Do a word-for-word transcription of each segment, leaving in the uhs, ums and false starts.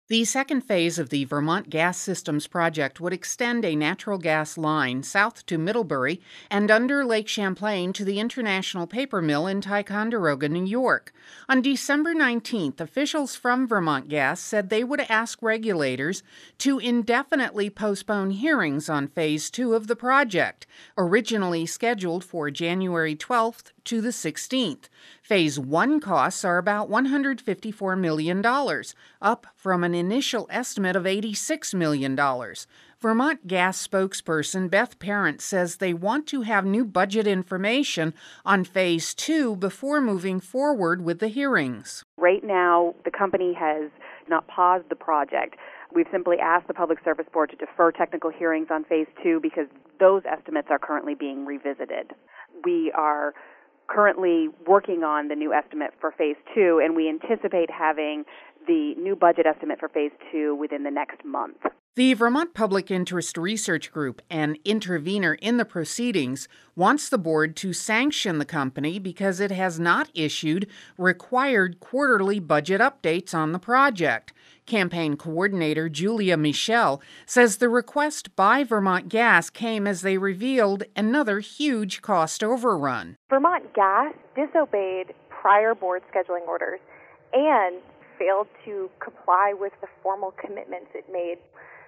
The second phase of the Vermont Gas Systems project would extend a natural gas line south to Middlebury and under Lake Champlain to the International Paper Mill in Ticonderoga, New York. On December nineteenth, officials from Vermont Gas said they would ask regulators to indefinitely postpone hearings on Phase two of the project, originally scheduled for January twelfth to the sixteenth. Phase one costs are about one hundred fifty-four million dollars, up from an initial estimate of eighty-six million dollars. Vermont Gas spokesperson Beth Parent says they want to have new budget information on Phase two before moving forward with the hearings. Right now, the company has not paused the project. We've simply asked the Public Service Board to defer technical hearings on Phase two because those estimates are currently being revisited. We are currently working on the new estimate for Phase two, and we anticipate having the new budget estimate for Phase two within the next month. The Vermont Public Interest Research Group, an intervener in the proceedings, wants the board to sanction the company because it has not issued required quarterly budget updates on the project. Campaign coordinator Julia Michel says the request by Vermont Gas came as they revealed another huge cost overrun. Vermont Gas disobeyed prior board scheduling orders and failed to comply with the formal commitments it made.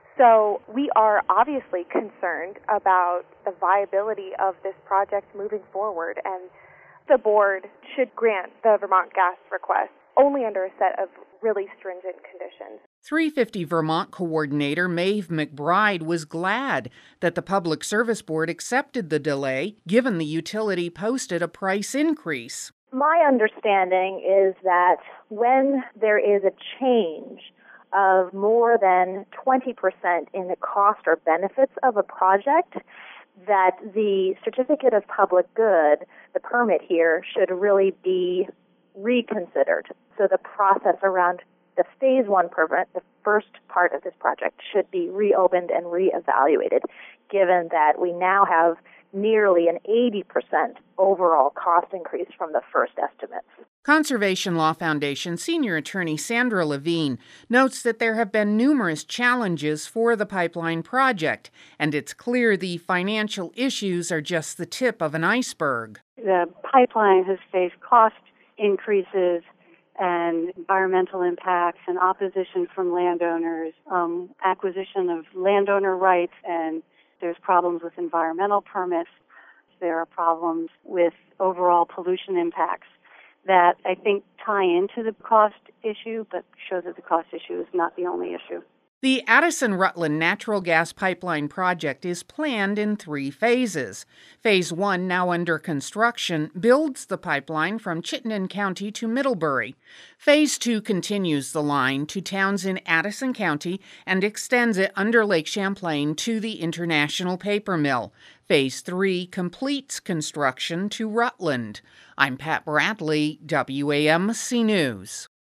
So we are obviously concerned about the viability of this project moving forward, and the board should grant the Vermont Gas request only under a set of really stringent conditions. three fifty Vermont coordinator Maeve McBride was glad that the Public Service Board accepted the delay, given the utility posted a price increase. My understanding is that when there is a change of more than twenty percent in the cost or benefits of a project, that the Certificate of Public Good, the permit here, should really be reconsidered. So the process around the Phase one permit, the first part of this project, should be reopened and reevaluated, given that we now have nearly an eighty percent overall cost increase from the first estimates. Conservation Law Foundation senior attorney Sandra Levine notes that there have been numerous challenges for the pipeline project, and it's clear the financial issues are just the tip of an iceberg. The pipeline has faced cost increases and environmental impacts and opposition from landowners, um, acquisition of landowner rights, and there's problems with environmental permits. There are problems with overall pollution impacts that I think tie into the cost issue, but show that the cost issue is not the only issue. The Addison-Rutland natural gas pipeline project is planned in three phases. Phase one, now under construction, builds the pipeline from Chittenden County to Middlebury. Phase two continues the line to towns in Addison County and extends it under Lake Champlain to the International Paper Mill. Phase three completes construction to Rutland. I'm Pat Bradley, W A M C News.